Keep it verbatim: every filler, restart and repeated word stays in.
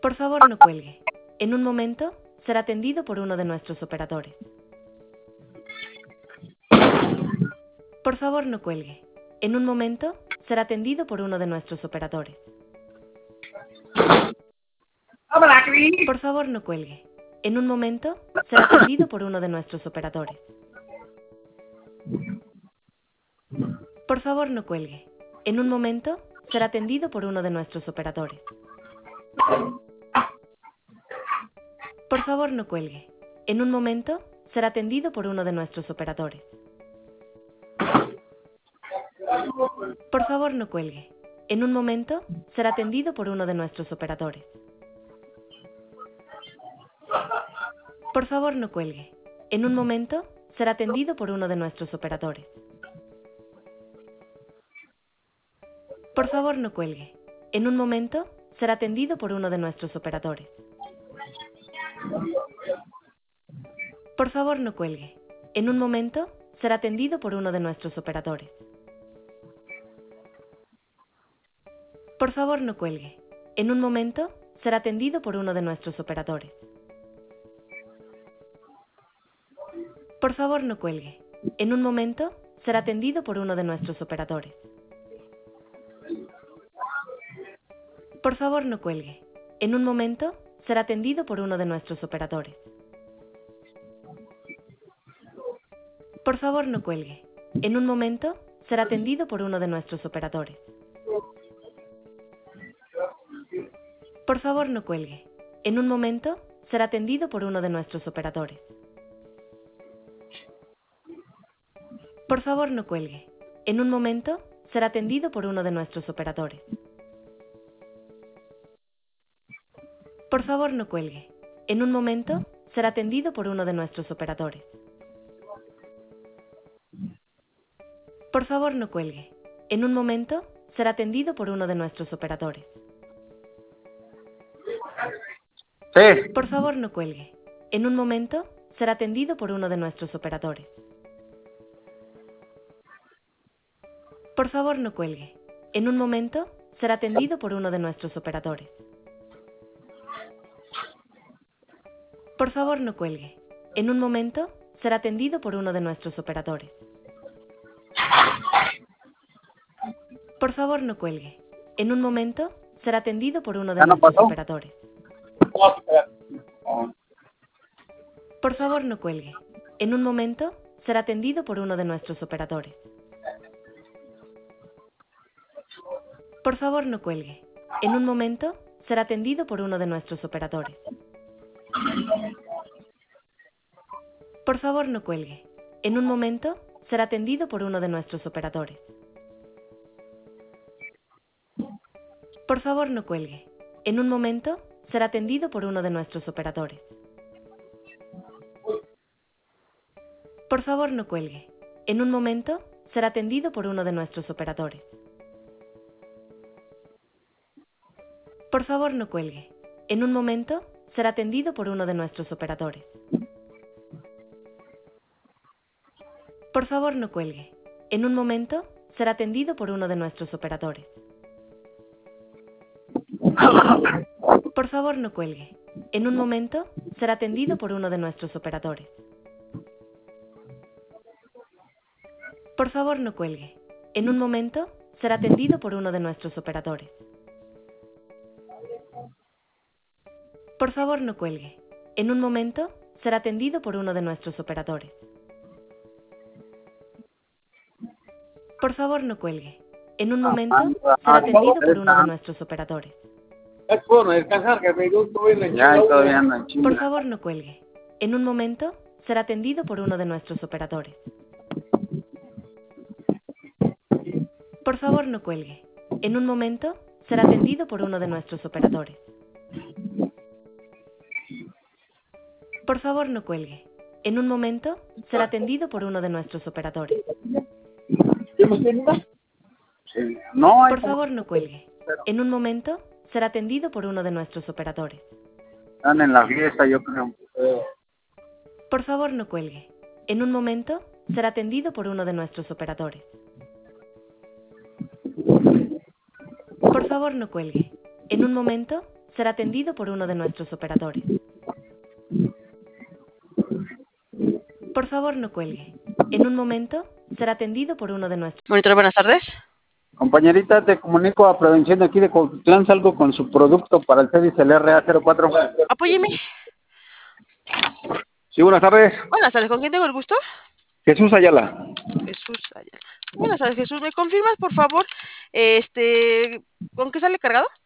Por favor, no cuelgue. En un momento, será atendido por uno de nuestros operadores. Por favor, no cuelgue. En un momento, será atendido por uno de nuestros operadores. Por favor, no cuelgue. En un momento, será atendido por uno de nuestros operadores. Por favor, no cuelgue. En un momento, será atendido por uno de nuestros operadores. Por favor, no cuelgue. En un momento, será atendido por uno de nuestros operadores. Por favor, no cuelgue. En un momento, será atendido por uno de nuestros operadores. Por favor, no cuelgue. En un momento, será atendido por uno de nuestros operadores. Por favor, no cuelgue. En un momento, será atendido por uno de nuestros operadores. Por favor, no cuelgue. En un momento, será atendido por uno de nuestros operadores. Por favor, no cuelgue. En un momento, será atendido por uno de nuestros operadores. Por favor, no cuelgue. En un momento, será atendido por uno de nuestros operadores. Por favor, no cuelgue. En un momento, será atendido por uno de nuestros operadores. Por favor, no cuelgue. En un momento, será atendido por uno de nuestros operadores. Por favor, no cuelgue. En un momento, será atendido por uno de nuestros operadores. Por favor, no cuelgue. En un momento, será atendido por uno de nuestros operadores. Por favor, no cuelgue. En un momento, será atendido por uno de nuestros operadores. Por favor, no cuelgue. En un momento, será atendido por uno de nuestros operadores. Sí. Por favor, no cuelgue. En un momento, será atendido por uno de nuestros operadores. Por favor, no cuelgue. En un momento, será atendido por uno de nuestros operadores. Por favor, no cuelgue. En un momento, será atendido por uno de nuestros operadores. Por favor, no cuelgue. En un momento, será atendido por uno de ¿Ya no nuestros pasó? operadores. Por favor, no cuelgue. En un momento, será atendido por uno de nuestros operadores. Por favor, no cuelgue. En un momento, será atendido por uno de nuestros operadores. Por favor, no cuelgue. En un momento, será atendido por uno de nuestros operadores. Por favor, no cuelgue. En un momento, será atendido por uno de nuestros operadores. Por favor, no cuelgue. En un momento, será atendido por uno de nuestros operadores. Por favor, no cuelgue. En un momento, será atendido por uno de nuestros operadores. Por favor, no cuelgue. En un momento, será atendido por uno de nuestros operadores. Por favor, no cuelgue. En un momento, será atendido por uno de nuestros operadores. Por favor, no cuelgue. En un momento, será atendido por uno de nuestros operadores. Por favor, no cuelgue. En un momento, será atendido por uno de nuestros operadores. Por favor, no cuelgue. En un momento, será atendido por uno de nuestros operadores. Ya, todavía ando en China. Por favor, no cuelgue. En un momento, será atendido por uno de nuestros operadores. Por favor, no cuelgue. En un momento, será atendido por uno de nuestros operadores. Por favor, no cuelgue. En un momento, será atendido por uno de nuestros operadores. Sí. No, hay Por favor, no cuelgue. En un momento, será atendido por uno de nuestros operadores. están en la fiesta, yo creo. Por favor, no cuelgue. En un momento, será atendido por uno de nuestros operadores. Por favor, no cuelgue. En un momento, será atendido por uno de nuestros operadores. Por favor, no cuelgue. En un momento, será atendido por uno de nuestros... Monitor, buenas tardes. Compañerita, te comunico a Prevención de aquí de Coquitlán, salgo con su producto para el Cedis el R A cero cuatro. Apóyeme. Sí, buenas tardes. Buenas tardes, ¿con quién tengo el gusto? Jesús Ayala. Jesús Ayala. Buenas tardes, Jesús. ¿Me confirmas, por favor, este, con qué sale cargado?